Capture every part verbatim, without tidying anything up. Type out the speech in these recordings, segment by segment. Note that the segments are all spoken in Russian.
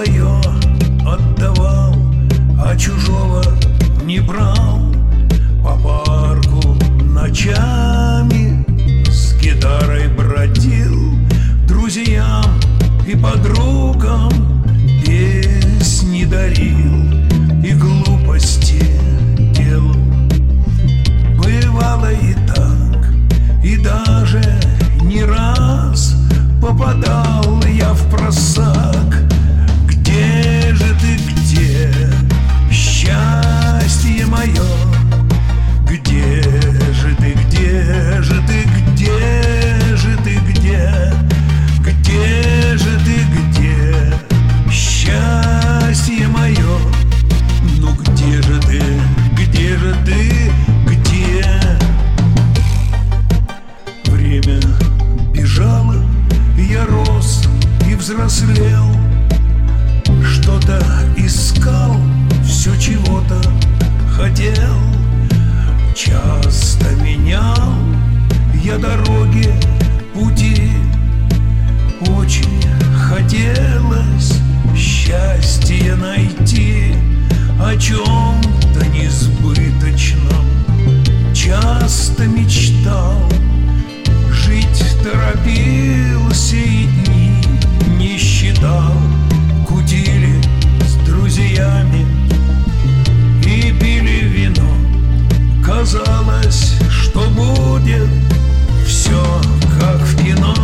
свое отдавал, а чужого не брал. По парку ночами с гитарой бродил, друзьям и подругам песни дарил и глупости делал. Бывало и так, и даже не раз попадал я в просак. Где же ты, где счастье мое? Где же ты, где же ты, где же ты, где? Где же ты, где счастье мое? Ну где же ты, где же ты, где? Время бежало, я рос и взрослел, что-то искал, все чего-то хотел. Часто менял я дороги, пути. Очень хотелось счастье найти о чем-то несбыточном. Часто мечтал, жить торопился и дни не считал. Кутили с друзьями и пили вино. Казалось, что будет все как в кино.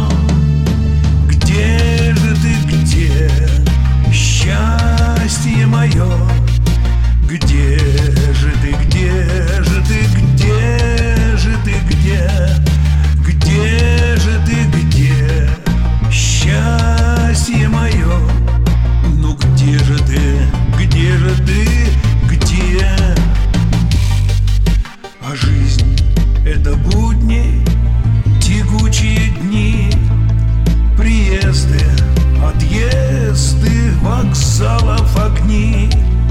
Где же ты, где счастье мое? Где же ты, где же ты, где же ты, где? Где же ты, где счастье мое? Ну где же ты, где же ты, где? А жизнь — это будни, тягучие дни, приезды, отъезды, вокзалов огни.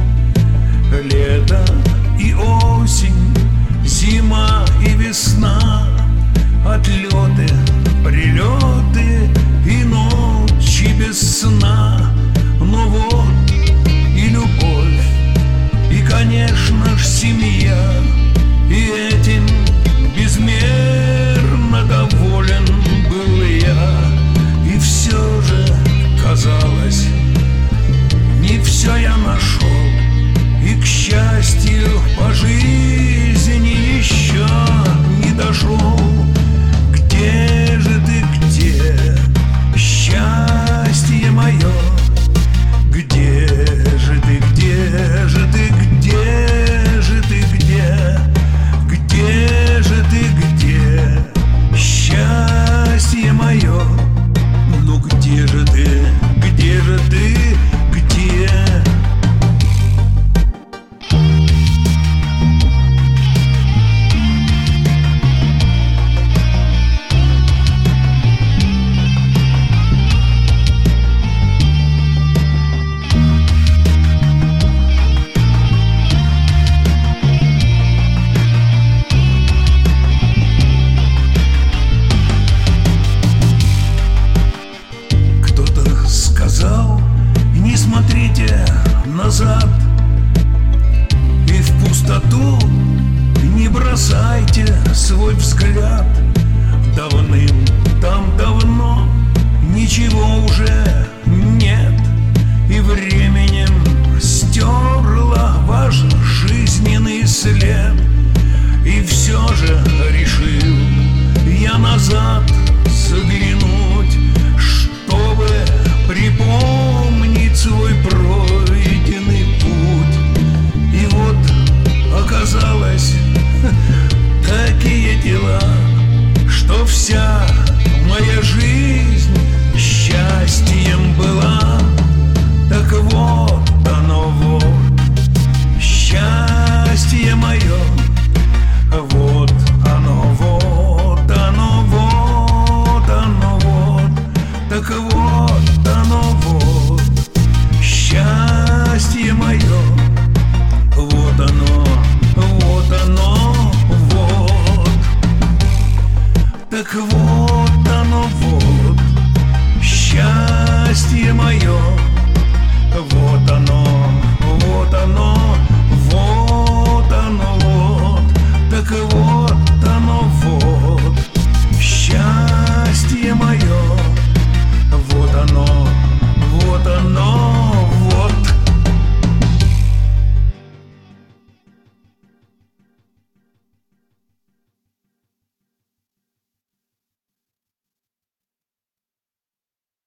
Лето и осень, зима и весна, отлеты, прилеты и ночи без сна. Но вот и любовь, и, конечно ж, семья, и этим безмерно доволен был я. И все же казалось, не все я нашел, и к счастью по жизни еще не дошел. Где же ты, где счастье мое? Где же ты, где же ты, где же ты, где? Где же ты, где счастье мое? Ну где же ты, где же ты, где? Не смотрите назад и в пустоту не бросайте свой взгляд. Давным там давно ничего уже